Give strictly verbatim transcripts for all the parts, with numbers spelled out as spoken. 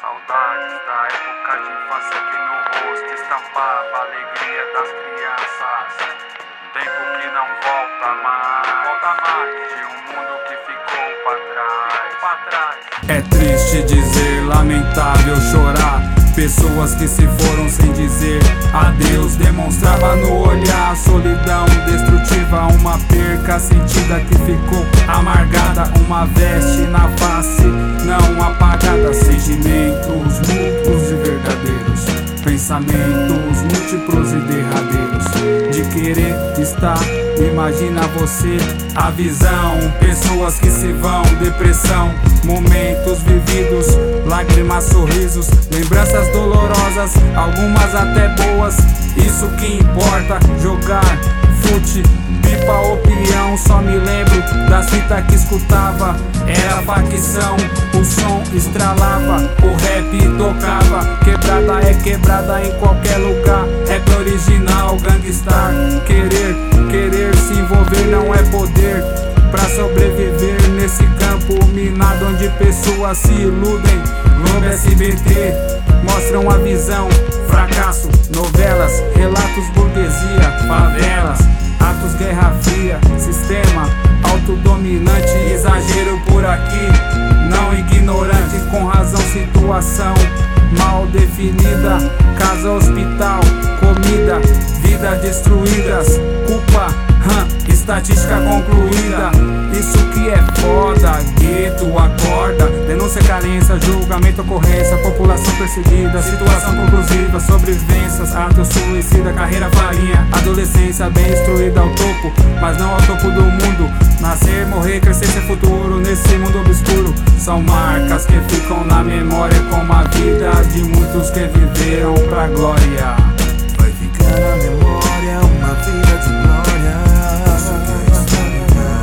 Saudades da época de infância que no rosto estampava a alegria das crianças. Tempo que não volta mais, volta mais de um mundo que ficou pra trás, ficou pra trás. É triste dizer, lamentável chorar. Pessoas que se foram sem dizer adeus. Demonstrava no olhar solidão destrutiva, uma perca sentida que ficou amargada, uma veste na face não apagada. Sentimentos múltiplos e verdadeiros, pensamentos múltiplos e derradeiros, de querer estar, imagina você a visão. Pessoas que se vão, depressão, momentos vividos, lágrimas, sorrisos, lembranças dolorosas, algumas até boas. Isso que importa, jogar fute, pipa ou peão. Só me lembro das fitas que escutava, era facção, o som estralava, o rap tocava. Quebrada é quebrada em qualquer lugar, rap original, gangstar. Querer, querer se envolver não é poder, pra sobreviver nesse campo minado onde pessoas se iludem. Globo S B T mostram a visão, fracasso, novelas, relatos, burguesia, favelas, atos, guerra fria, sistema autodominante, exagero por aqui, não ignorante, com razão, situação mal definida, casa, hospital, comida, vidas destruídas, culpa, hum, estatística concluída. Isso que é foda, gueto, acorda, denúncia, carência, julgamento, ocorrência, população perseguida, situação conclusiva, sobrevivências, ato suicida, carreira farinha, adolescência bem instruída ao topo, mas não ao topo do mundo. Nascer, morrer, crescer, ser futuro nesse mundo obscuro, são marcas que ficam na memória, como a vida de muitos que viveram pra glória. Vai ficar na memória uma vida de glória. Isso que é história,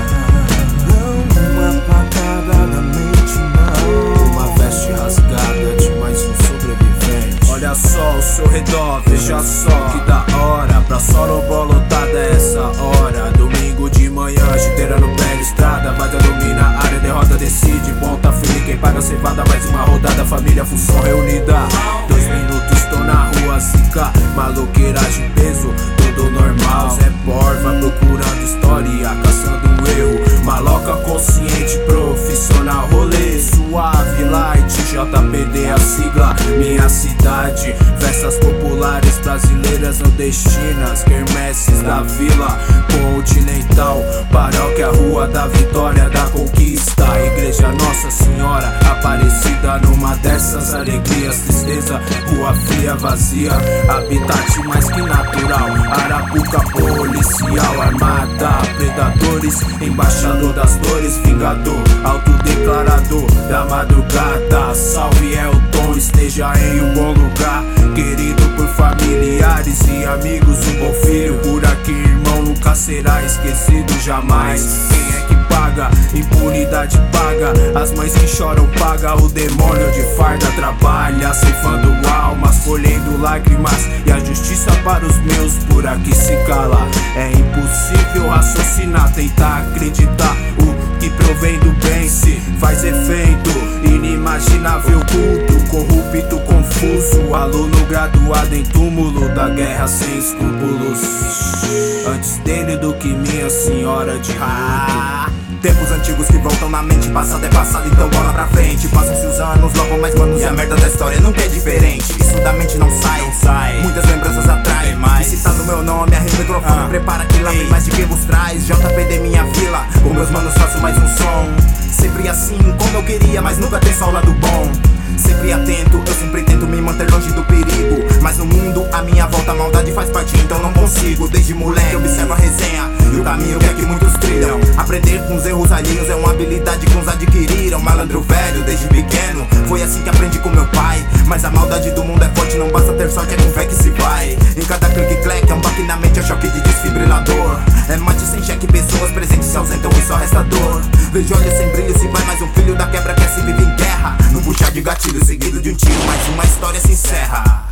não uma patada na mente, não. Uma veste rasgada de mais um sobrevivente. Olha só ao seu redor, veja só que da hora. Pra Sorobó lotada essa hora. Domingo de manhã, chuteira no pé, estrada, vaga domina a área, derrota decide, ponta firme, quem paga cevada, mais uma rodada, família, função reunida. Dois minutos, tô na rua, zica, maloqueiragem, peso, tudo normal. Zé Porva procurando história, caçando um erro, maloca consciente, profissional, rolê suave, light, J P D a sigla, minha cidade, festas populares brasileiras nordestinas, quermesses da vila, continental, paróquia, rua da vitória, da conquista, igreja Nossa Senhora Aparecida, numa dessas alegrias, tristeza, rua fria, vazia, habitat mais que natural, Arapuca, policial, armada, predadores, embaixador das dores, vingador, autodeclarador da madrugada, salve Elton, esteja em um bom lugar, querido por familiares e amigos, um bom filho, por aqui irmão, nunca será esquecido jamais. Quem é que paga? Impunidade paga, as mães que choram paga, o demônio de farda trabalha, ceifando almas, colhendo lágrimas, e a justiça para os meus por aqui se cala. É impossível raciocinar, tentar acreditar, o que provém do bem se faz efeito, inimaginável culto, corrupto, confuso, aluno graduado em túmulo da guerra sem escrúpulos, antes dele do que minha senhora de ah. Tempos antigos que voltam na mente, passado é passado, então bola pra frente. Passam-se os anos, logo mais manos, e a merda da história nunca é diferente. Isso da mente não sai, não sai. Muitas lembranças atrás, mais. E citando meu nome, arreda o microfone, ah. Prepara que lá vem mais de quem vos traz. J P D minha vila, com meus manos faço mais um som. Sempre assim, como eu queria, mas nunca tem só o lado bom. Sempre atento, eu sempre tento me manter longe do perigo, mas no mundo à minha volta a maldade faz parte, então não consigo. Desde moleque observo a resenha e o caminho que é que muitos trilham. Aprender com os erros alheios é uma habilidade que uns adquiriram. Malandro velho desde pequeno, foi assim que aprendi com meu pai. Mas a maldade do mundo é forte, não basta ter sorte, é com fé que se vai. Em cada clique-clack é um baque na mente, é choque de desfibrilador. É mate sem cheque, pessoas presentes se ausentam e só resta dor. Vejo olhos sem brilho, se vai mais um filho da quebra que se vive em guerra. No puxar de gatilho seguido de um tiro, mais uma história se encerra.